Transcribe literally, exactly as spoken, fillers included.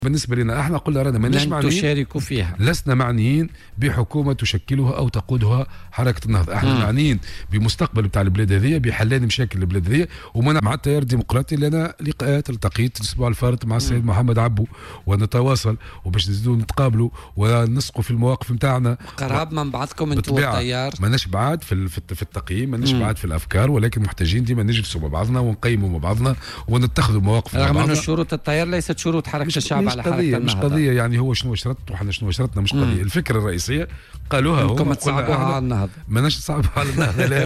بالنسبة لنا احنا قلنا رانا ماناش معنيين تشاركوا فيها، لسنا معنيين بحكومة تشكلها أو تقودها حركة النهضة. احنا مم. معنيين بمستقبل بتاع البلاد هذه، بحلان مشاكل البلاد هذه، ومنع مع التيار الديمقراطي اللي أنا لقاءات التقيت الأسبوع الفارط مع السيد محمد عبو، ونتواصل وباش نزيدوا نتقابلوا ونسقوا في المواقف نتاعنا. قراب من بعضكم انتم والتيار، ماناش بعاد في في التقييم، ماناش بعاد في الأفكار، ولكن محتاجين ديما نجلسوا مع بعضنا ونقيموا مع بعضنا ونتخذوا مواقف مع رغم بعضنا. أنه شروط التيار ليست شروط حركة الشعب على حركة قضية النهضة. مش قضية يعني هو شنو شرط وحنا شنو شرطنا، مش قضية. الفكرة الرئيسية قالوها هم، تصعبوها على النهضة، ماناش تصعبوها على النهضة.